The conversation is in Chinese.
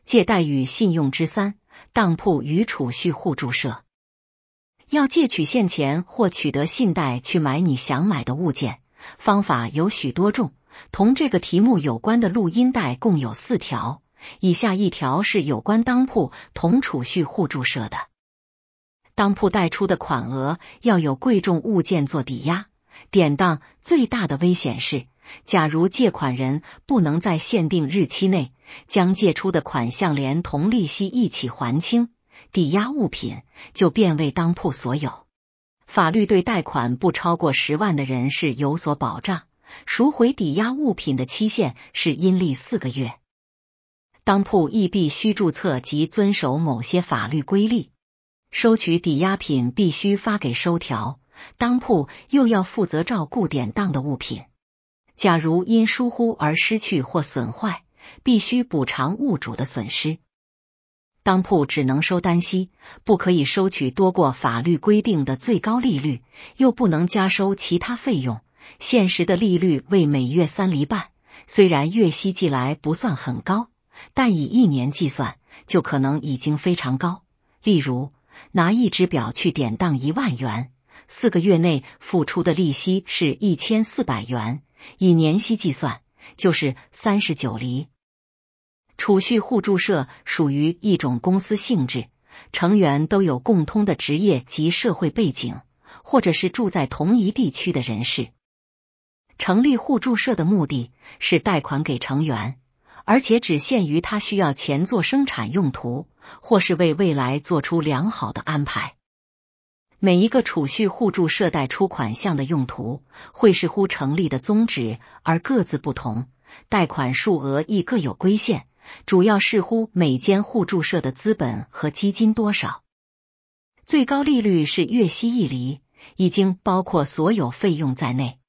借贷与信用之三，当铺与储蓄互助社。要借取现钱或取得信贷去买你想买的物件，方法有许多种。同这个题目有关的录音带共有4条，以下1条是有关当铺同储蓄互助社的。当铺贷出的款额要有贵重物件做抵押，典当最大的危险是，假如借款人不能在限定日期内将借出的款项连同利息一起还清，抵押物品就变为当铺所有。法律对贷款不超过10万的人是有所保障，赎回抵押物品的期限是阴历4个月。当铺亦必须注册及遵守某些法律规例，收取抵押品必须发给收条，当铺又要负责照顾典当的物品。假如因疏忽而失去或损坏，必须补偿物主的损失。当铺只能收单息，不可以收取多过法律规定的最高利率，又不能加收其他费用。现时的利率为每月3厘半，虽然月息计来不算很高，但以1年计算就可能已经非常高。例如，拿一只表去典当1万元，4个月内付出的利息是1400元，以年息计算就是39厘。储蓄互助社属于一种公司性质，成员都有共通的职业及社会背景，或者是住在同一地区的人士。成立互助社的目的是贷款给成员，而且只限于他需要钱做生产用途，或是为未来做出良好的安排。每一个储蓄互助社贷出款项的用途会视乎成立的宗旨而各自不同，贷款数额亦各有规限，主要视乎每间互助社的资本和基金多少。最高利率是月息1厘，已经包括所有费用在内。